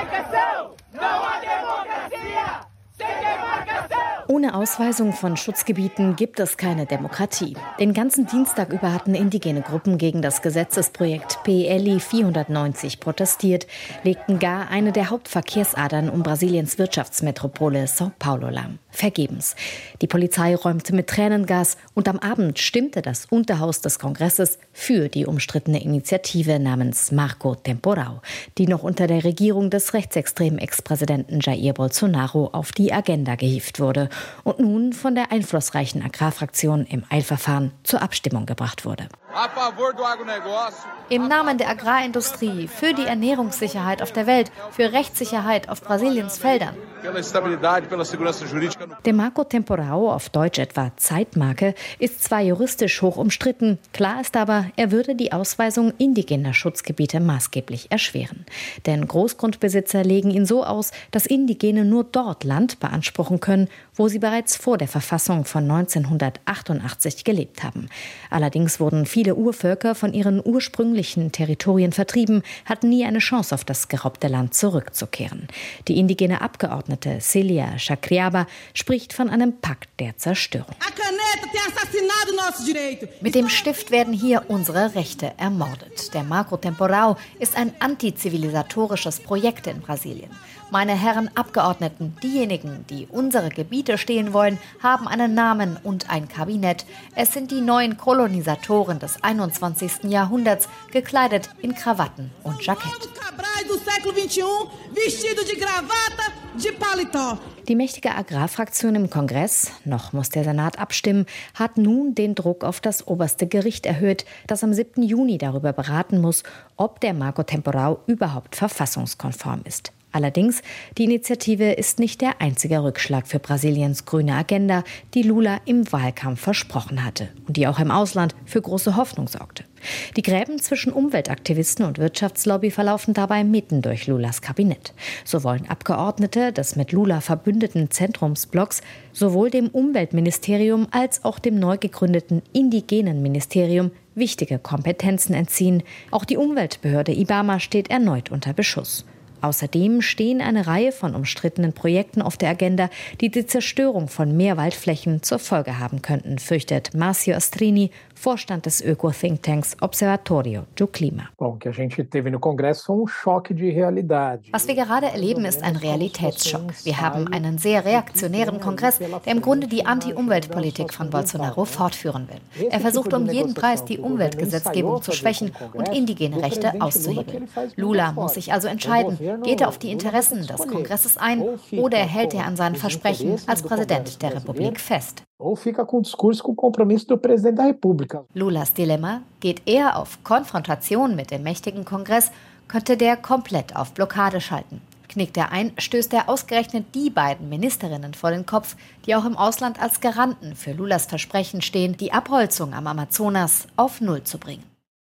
Ohne Ausweisung von Schutzgebieten gibt es keine Demokratie. Den ganzen Dienstag über hatten indigene Gruppen gegen das Gesetzesprojekt PLI 490 protestiert, legten gar eine der Hauptverkehrsadern um Brasiliens Wirtschaftsmetropole São Paulo lahm. Vergebens. Die Polizei räumte mit Tränengas und am Abend stimmte das Unterhaus des Kongresses für die umstrittene Initiative namens Marco Temporal, die noch unter der Regierung des rechtsextremen Ex-Präsidenten Jair Bolsonaro auf die Agenda gehievt wurde und nun von der einflussreichen Agrarfraktion im Eilverfahren zur Abstimmung gebracht wurde. Im Namen der Agrarindustrie, für die Ernährungssicherheit auf der Welt, für Rechtssicherheit auf Brasiliens Feldern. Der Marco Temporal, auf Deutsch etwa Zeitmarke, ist zwar juristisch hoch umstritten, klar ist aber, er würde die Ausweisung indigener Schutzgebiete maßgeblich erschweren. Denn Großgrundbesitzer legen ihn so aus, dass Indigene nur dort Land beanspruchen können, wo sie bereits vor der Verfassung von 1988 gelebt haben. Allerdings wurden viele Urvölker von ihren ursprünglichen Territorien vertrieben, hatten nie eine Chance, auf das geraubte Land zurückzukehren. Die indigene Abgeordnete Célia Chacriaba spricht von einem Pakt der Zerstörung. Mit dem Stift werden hier unsere Rechte ermordet. Der Marco Temporal ist ein antizivilisatorisches Projekt in Brasilien. Meine Herren Abgeordneten, diejenigen, die unsere Gebiete stehlen wollen, haben einen Namen und ein Kabinett. Es sind die neuen Kolonisatoren des 21. Jahrhunderts, gekleidet in Krawatten und Jackett. Die mächtige Agrarfraktion im Kongress, noch muss der Senat abstimmen, hat nun den Druck auf das oberste Gericht erhöht, das am 7. Juni darüber beraten muss, ob der Marco Temporal überhaupt verfassungskonform ist. Allerdings, die Initiative ist nicht der einzige Rückschlag für Brasiliens grüne Agenda, die Lula im Wahlkampf versprochen hatte und die auch im Ausland für große Hoffnung sorgte. Die Gräben zwischen Umweltaktivisten und Wirtschaftslobby verlaufen dabei mitten durch Lulas Kabinett. So wollen Abgeordnete des mit Lula verbündeten Zentrumsblocks sowohl dem Umweltministerium als auch dem neu gegründeten Indigenen Ministerium wichtige Kompetenzen entziehen. Auch die Umweltbehörde IBAMA steht erneut unter Beschuss. Außerdem stehen eine Reihe von umstrittenen Projekten auf der Agenda, die die Zerstörung von mehr Waldflächen zur Folge haben könnten, fürchtet Márcio Astrini, Vorstand des Öko-Thinktanks Observatorio do Clima. Was wir gerade erleben, ist ein Realitätsschock. Wir haben einen sehr reaktionären Kongress, der im Grunde die Anti-Umweltpolitik von Bolsonaro fortführen will. Er versucht um jeden Preis, die Umweltgesetzgebung zu schwächen und indigene Rechte auszuhebeln. Lula muss sich also entscheiden, geht er auf die Interessen des Kongresses ein oder hält er an seinen Versprechen als Präsident der Republik fest? Lulas Dilemma: Geht er auf Konfrontation mit dem mächtigen Kongress, könnte der komplett auf Blockade schalten. Knickt er ein, stößt er ausgerechnet die beiden Ministerinnen vor den Kopf, die auch im Ausland als Garanten für Lulas Versprechen stehen, die Abholzung am Amazonas auf Null zu bringen.